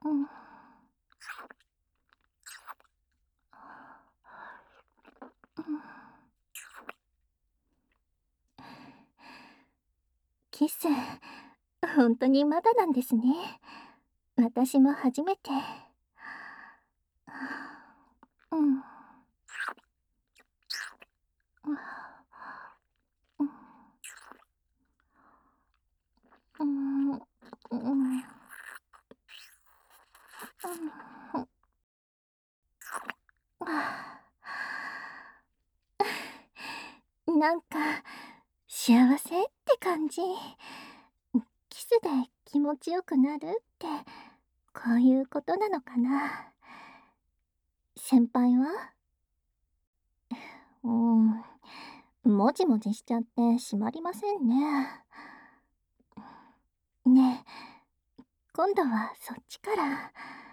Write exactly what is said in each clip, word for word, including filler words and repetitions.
うん。うん。キス、ほんとにまだなんですね。私も初めて。うん。うん。うん。うーん、ううん。うん、ふ。ああ。なんか、幸せって感じ。ん、キスで気持ちよくなるって、こういうことなのかな。先輩は？うーん、もじもじしちゃって締まりませんね。ねえ、今度はそっちから。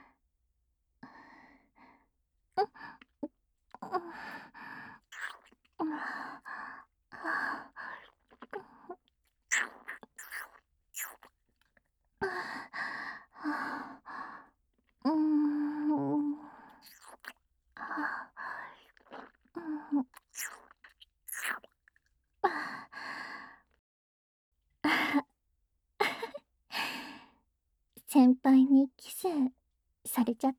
うん、ううん。うん。はあ。ああ、はあ。うーん。はあ。うん。ああ。先輩にキスされちゃった。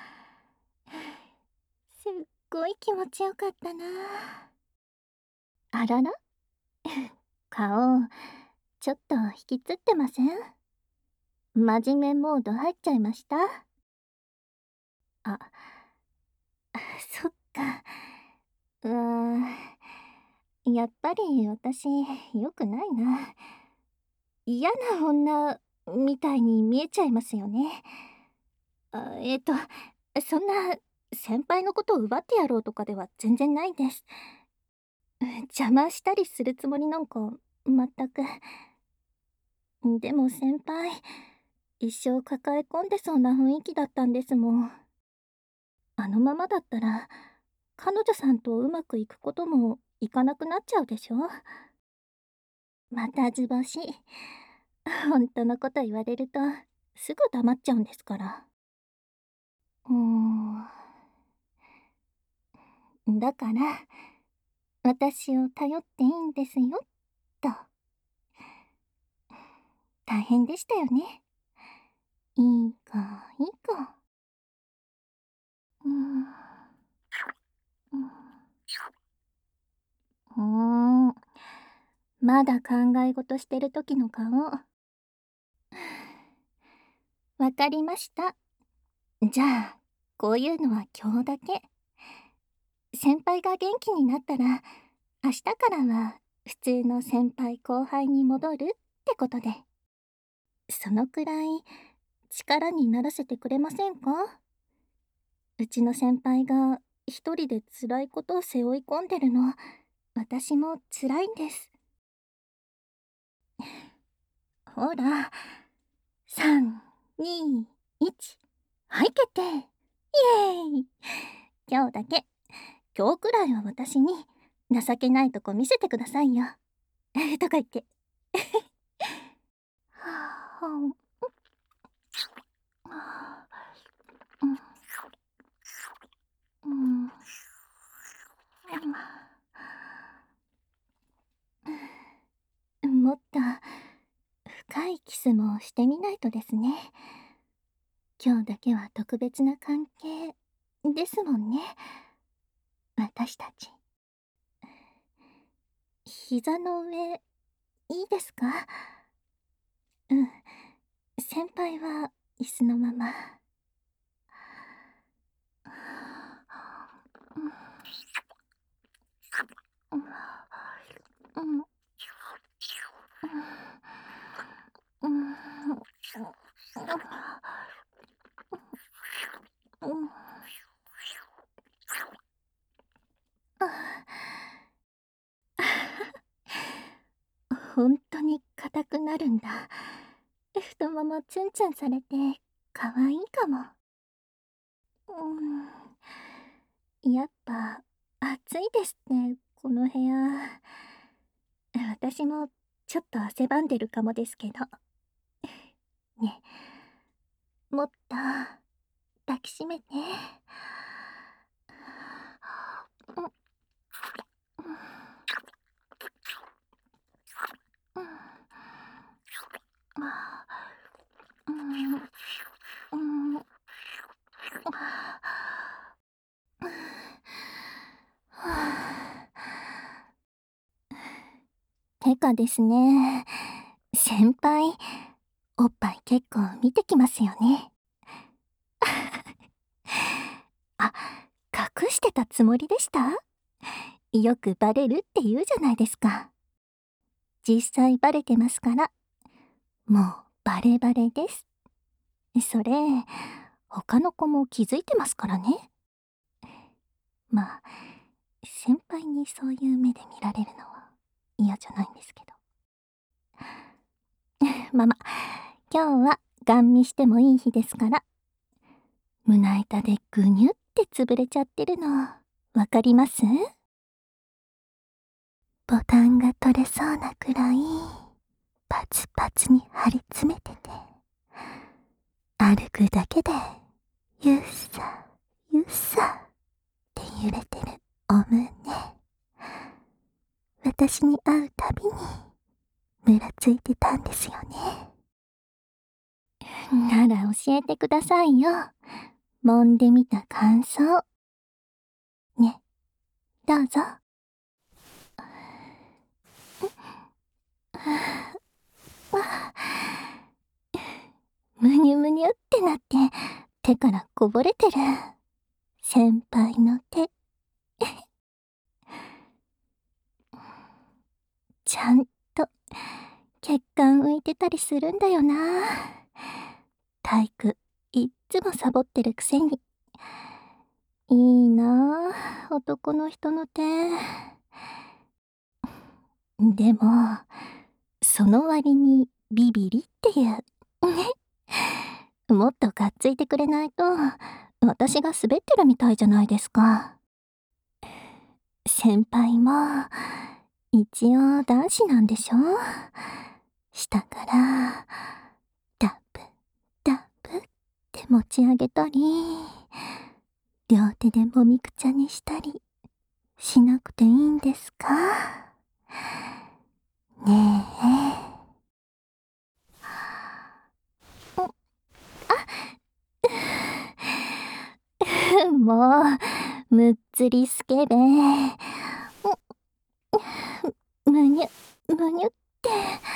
すっごい気持ちよかったな。あらら？顔、ちょっと引きつってません？真面目モード入っちゃいました？あ、そっか。うーん、やっぱり私良くないな。嫌な女みたいに見えちゃいますよね。あ、えっと、そんな先輩のことを奪ってやろうとかでは全然ないです。邪魔したりするつもりなんか全く。でも先輩、一生抱え込んでそうな雰囲気だったんですもん。あのままだったら、彼女さんとうまくいくこともいかなくなっちゃうでしょ。また図星。ほんとのこと言われると、すぐ黙っちゃうんですから。うーん。だから、私を頼っていいんですよ、と。大変でしたよね。いい子、いい子。うーん。うん。ふーん。まだ考え事してる時の顔。わかりました。じゃあ、こういうのは今日だけ。先輩が元気になったら、明日からは普通の先輩後輩に戻るってことで。そのくらい力にならせてくれませんか？うちの先輩が一人で辛いことを背負い込んでるの、私も辛いんです。ほら、さん、に、いち、はい決定。イエーイ。今日だけ、今日くらいは私に情けないとこ見せてくださいよ。とか言って。はあ、ん。はあ。うん。うん。うん。もっと深いキスもしてみないとですね。今日だけは特別な関係ですもんね。私たち。膝の上、いいですか？うん。先輩は椅子のまま。うん。うん。うん。うん。うん。うん。ああ。ほんとに硬くなるんだ。太ももツンツンされて可愛いかも。うーん。やっぱ暑いですね、この部屋。私もちょっと汗ばんでるかもですけど。ね。 もっと抱きしめて。うん、うん、うん、うん、うん、てかですね、先輩、おっぱい結構見てきますよね。あ、隠してたつもりでした？よくバレるって言うじゃないですか。実際バレてますから、もうバレバレです。それ、他の子も気づいてますからね。まあ、先輩にそういう目で見られるのは嫌じゃないんですけど。まあまあ、今日はガン見してもいい日ですから、胸板でぐにゅって潰れちゃってるの、わかります？ボタンが取れそうなくらい、パツパツに張り詰めてて、歩くだけで、ゆっさ、ゆっさって揺れてるお胸。私に会うたびに、むらついてたんですよね。なら教えてくださいよ。揉んでみた感想。ね、どうぞ。むにゅむにゅってなって、手からこぼれてる。先輩の手。ちゃんと、血管浮いてたりするんだよな。体育、いっつもサボってるくせに。いいなあ、男の人の手。でも、その割にビビリっていう。ね。もっとがっついてくれないと、私が滑ってるみたいじゃないですか。先輩も、一応男子なんでしょ？下から、ダブ、ダブって持ち上げたり、両手でもみくちゃにしたり、しなくていいんですか？ねえ。もう、むっつりスケベ。むにゅ、むにゅって、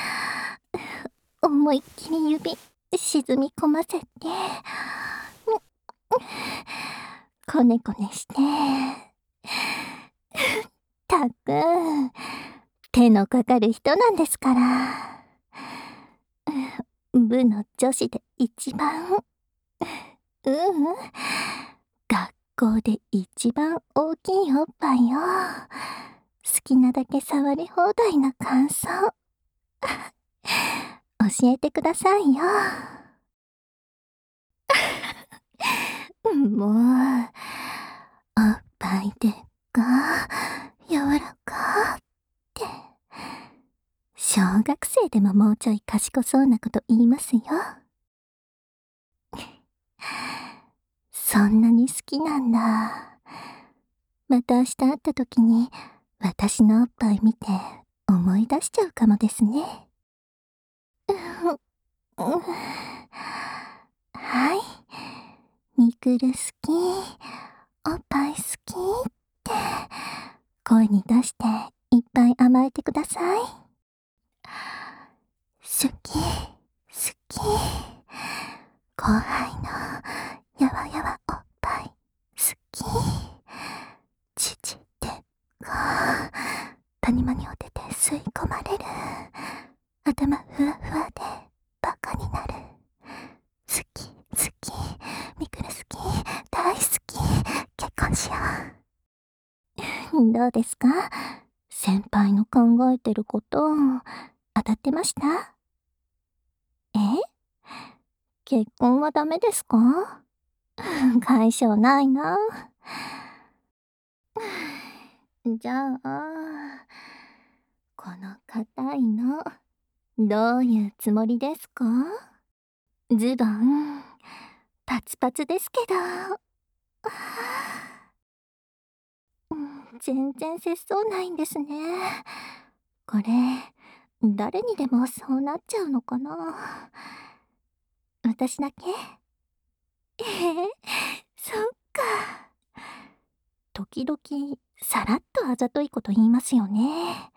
思いっきり指、沈み込ませて、こねこねして。たく、手のかかる人なんですから。部の女子で一番、ううん、学校で一番大きいおっぱいを、好きなだけ触り放題な感想、教えてくださいよ。もう、おっぱいでっか、柔らかって、小学生でももうちょい賢そうなこと言いますよ。そんなに好きなんだ。また明日会った時に、私のおっぱい見て思い出しちゃうかもですね。はい。みくる好き、おっぱい好きって声に出していっぱい甘えてください。好き、好き。後輩のやわやわおっぱい好き。父でっか、谷間におてて吸い込まれる。頭ふわふわでバカになる。好き、好き、みくる好き、大好き、結婚しよう。どうですか？先輩の考えてること、当たってました？え？結婚はダメですか？解消ないな。じゃあ、この硬いの、どういうつもりですか？ズボン、 パツパツですけど。うん、全然節操ないんですね。これ、誰にでもそうなっちゃうのかな。私だけ？ええ、そっか。時々、さらっとあざといこと言いますよね。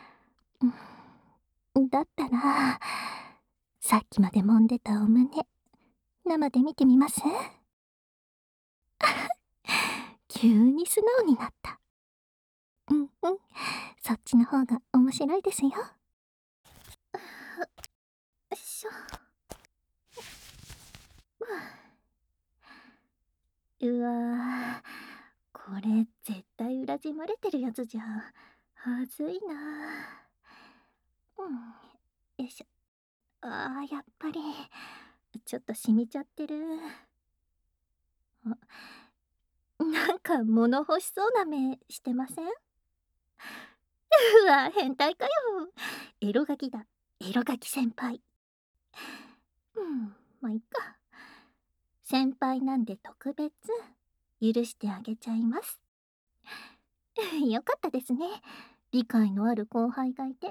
うん、だったら、さっきまで揉んでたお胸、生で見てみます？急に素直になった。うんうん、そっちの方が面白いですよ。よいしょ。うわー、これ絶対裏地漏れてるやつじゃはずいな。うん、よいしょ。あー、やっぱりちょっと染みちゃってる。あ、なんか物欲しそうな目してません？うわ、変態かよ。エロガキだ、エロガキ先輩。うん、まあいっか。先輩なんで特別許してあげちゃいます。よかったですね、理解のある後輩がいて。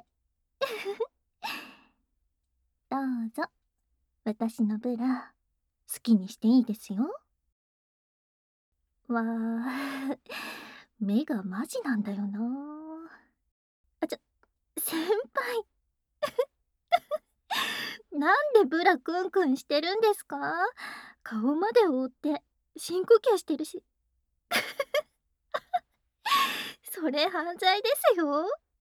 どうぞ、私のブラ好きにしていいですよ。わあ、目がマジなんだよな。あ、ちょ、先輩。なんでブラクンクンしてるんですか？顔まで覆って深呼吸してるし。それ犯罪ですよ。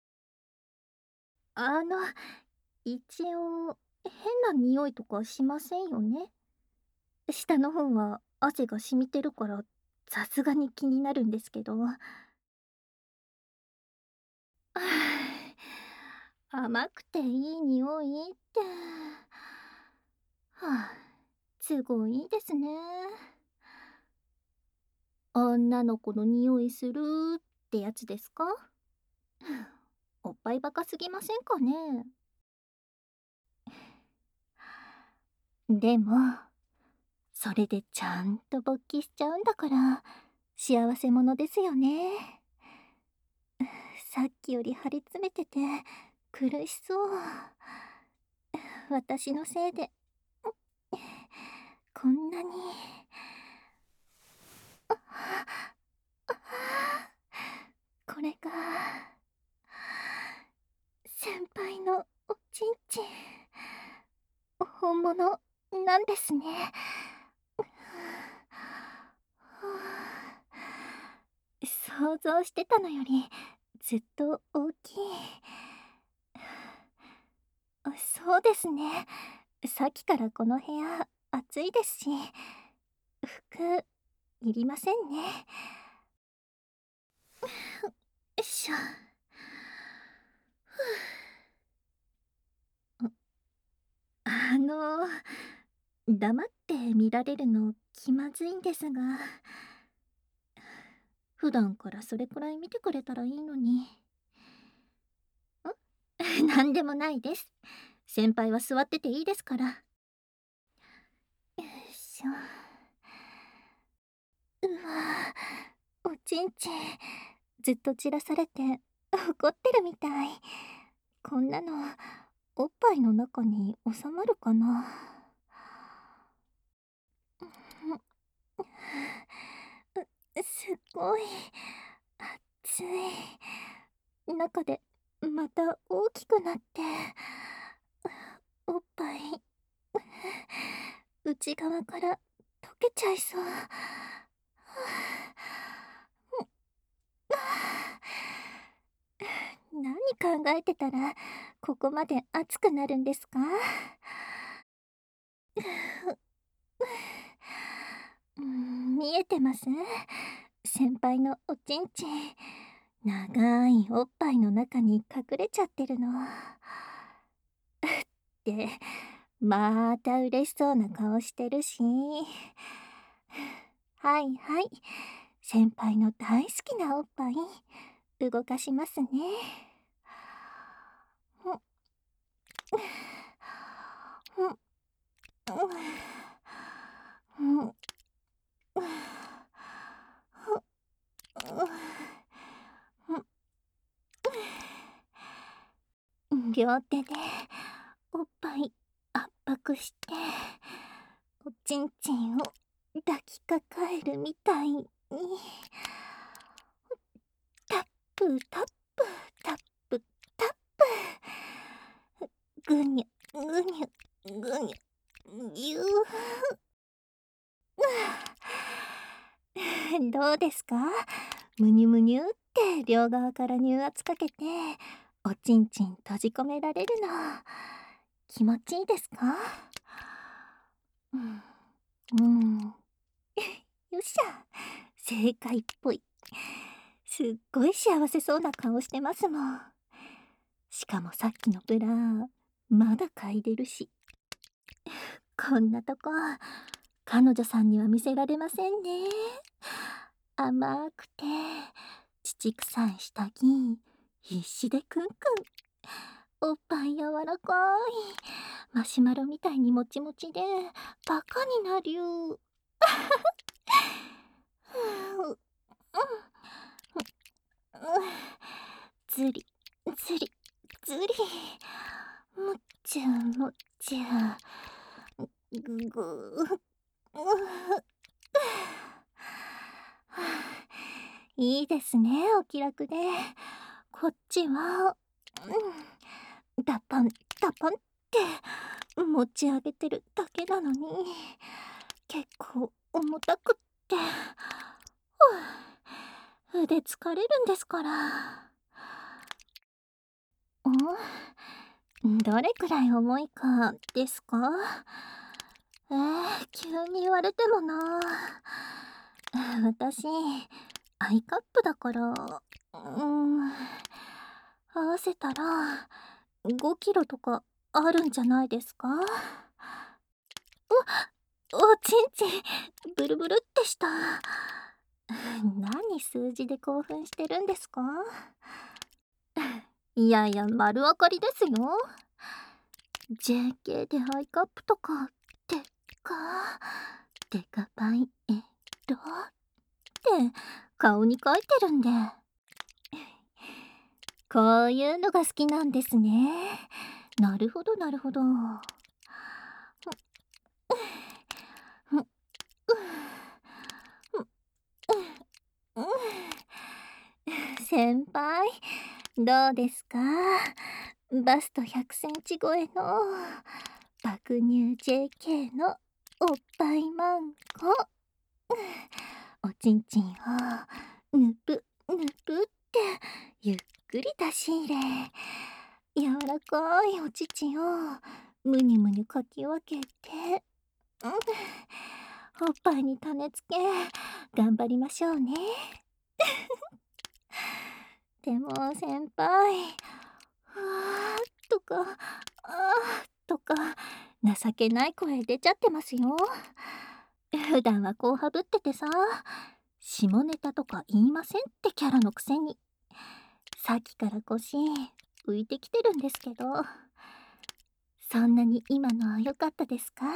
あの、一応変な匂いとかしませんよね？下の方は汗が染みてるからさすがに気になるんですけど。ああ、甘くていい匂いって。はあ、都合いいですね。女の子の匂いするってやつですか？おっぱいバカすぎませんかね？でも、それでちゃんと勃起しちゃうんだから幸せ者ですよね。さっきより張り詰めてて苦しそう。私のせいでこんなに。これが先輩のおちんちん、本物なんですね。想像してたのよりずっと大きい。そうですね、さっきからこの部屋暑いですし、服いりませんね。よいしょ。あの、黙って見られるの気まずいんですが、普段からそれくらい見てくれたらいいのに。んなんでもないです。先輩は座ってていいですから。よいしょ。うわぁ、おちんちんずっと散らされて怒ってるみたい。こんなのおっぱいの中に収まるかな。うすっごい熱い。中でまた大きくなっておっぱい内側から溶けちゃいそう。何考えてたらここまで熱くなるんですか？うん、見えてます？先輩のおちんちん、長いおっぱいの中に隠れちゃってるの。で、また嬉しそうな顔してるし。はいはい、先輩の大好きなおっぱい動かしますね。うんうんうん両手でおっぱい圧迫して、おちんちんを抱きかかえるみたいに、タップタップタップタップ、ぐにゅぐにゅぐにゅぎゅー。どうですか？むにゅむにゅって両側から乳圧かけておちんちん閉じ込められるの気持ちいいですか？うん、うんよっしゃ、正解っぽい。すっごい幸せそうな顔してますもん。しかもさっきのブラまだ嗅いでるし、こんなとこ彼女さんには見せられませんね。甘くて乳臭い下着必死でクンクン、おっぱい柔らかいマシュマロみたいにもちもちでバカになりゅう。ずりずりずり、むっちゅむっちゅ、ぐぐいいですね、お気楽で。こっちは、うん、ダパンダパンって持ち上げてるだけなのに結構重たくって、ふう腕疲れるんですから。んどれくらい重いかですか？えー、急に言われてもな。私アイカップだから、うん合わせたらごキロとかあるんじゃないですか？お、おちんちんブルブルってした。何数字で興奮してるんですか？いやいや丸分かりですよ。 ジェーケー でアイカップとかでかデカパイエロって顔に書いてるんで。こういうのが好きなんですね。なるほどなるほど。先輩どうですか？バストひゃくセンチ超えの爆乳 ジェーケー のおっぱいマンコ。おちんちんをぬぷぬぷってゆっくり出し入れ、柔らかいお乳をむにゅむにゅかき分けて、うん、おっぱいに種付け頑張りましょうね。でも先輩、ふわーとかあーとか情けない声出ちゃってますよ。普段はこうハブっててさ、下ネタとか言いませんってキャラのくせに、さっきから腰浮いてきてるんですけど、そんなに今のは良かったですか？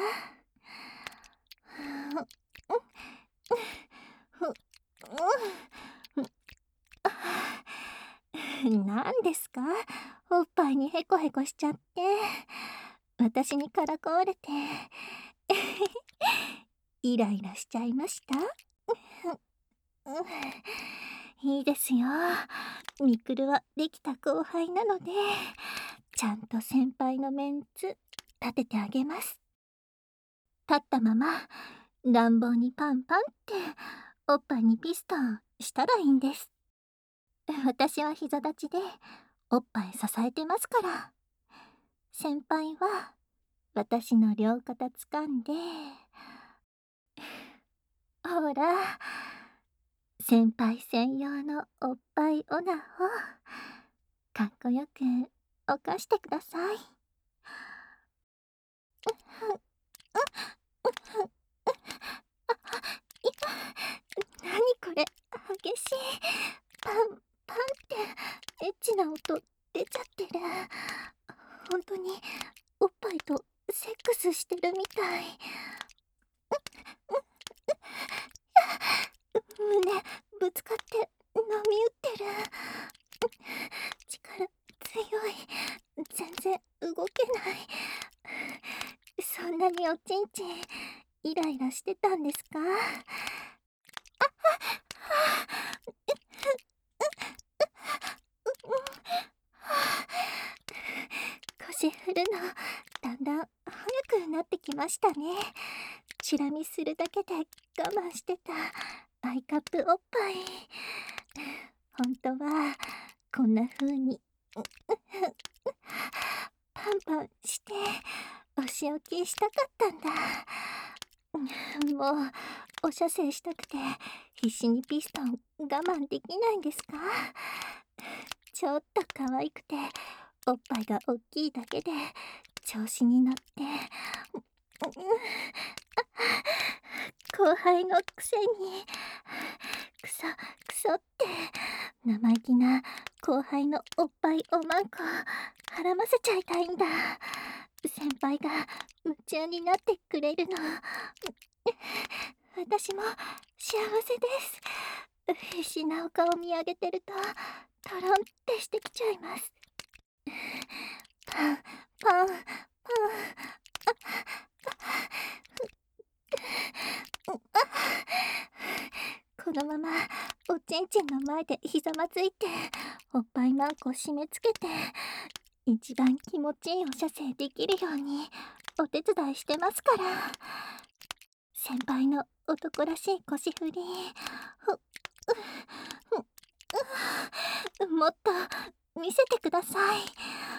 何ですか？おっぱいにヘコヘコしちゃって、私にからかわれてイライラしちゃいました？いいですよ。みくるはできた後輩なので、ちゃんと先輩のメンツ立ててあげます。立ったまま乱暴にパンパンっておっぱいにピストンしたらいいんです。私は膝立ちでおっぱい支えてますから、先輩は私の両肩掴んで、ほら先輩専用のおっぱいオナをかっこよく犯してください。なにこれ激しい、パンパンってエッチな音出ちゃってる。本当におっぱいとセックスしてるみたい。胸ぶつかって波打ってる。力強い、全なにおちんちんイライラしてたんですか？腰振るのだんだん早くなってきましたね。チラ見するだけで我慢してたアイカップおっぱい、本当はこんな風にパンパンしてお仕置きしたかったんだ。もうお射精したくて必死にピストン我慢できないんですか？ちょっと可愛くておっぱいが大きいだけで調子に乗って、後輩のくせにクソクソって生意気な後輩のおっぱいおまんこはらませちゃいたいんだ。先輩が夢中になってくれるの私も幸せです。必死なお顔見上げてるとトロンってしてきちゃいます。パンパンパン、このままおちんちんの前でひざまずいておっぱいマンコ締め付けて一番気持ちいいお射精できるようにお手伝いしてますから。先輩の男らしい腰振りもっと見せてください。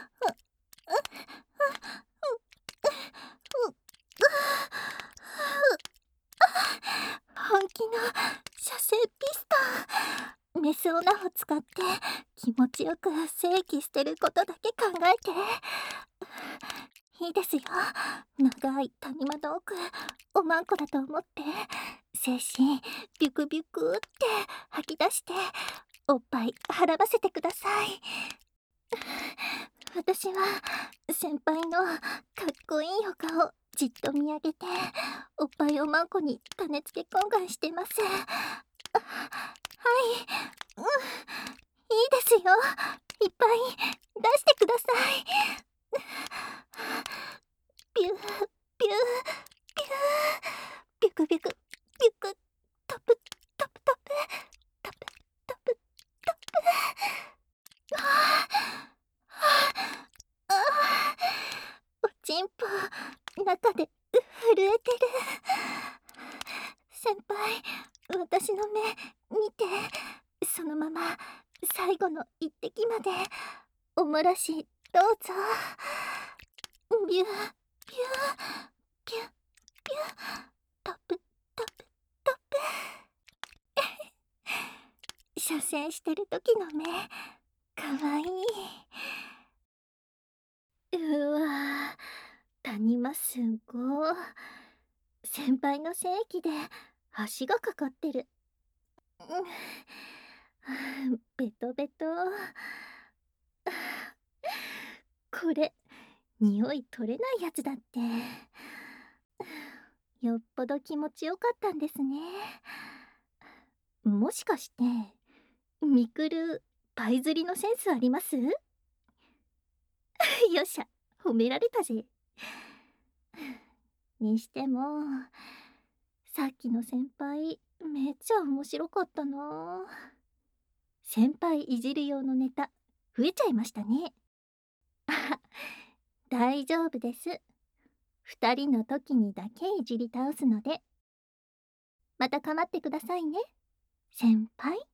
本気の射精ピストン、メスオナを使って気持ちよく精液捨てることだけ考えて。いいですよ、長い谷間の奥おまんこだと思って精子ビュクビュクって吐き出しておっぱいはらませてください。私は先輩のかっこいいお顔じっと見上げておっぱいおまんこに種付け懇願してます。はい、うん、いいですよ、いっぱい出してください。ビュービュービュービュクビュクビュクトプトプトプトプトプトプ、はあああ、おちんぽ中で震えてる。先輩、私の目見て、そのまま最後の一滴までお漏らしどうぞ。ビュービュービュービュートプトプトプ射精してる時の目かわいい。うわ、谷間すごー。先輩の精液で足がかかってる。うん、ベトベト。これ匂い取れないやつだって。よっぽど気持ちよかったんですね。もしかしてみくるパイ釣りのセンスあります？よっしゃ、褒められたぜ。にしてもさっきの先輩めっちゃ面白かったな。先輩いじる用のネタ増えちゃいましたね。あ、大丈夫です。二人の時にだけいじり倒すので。また構ってくださいね、先輩。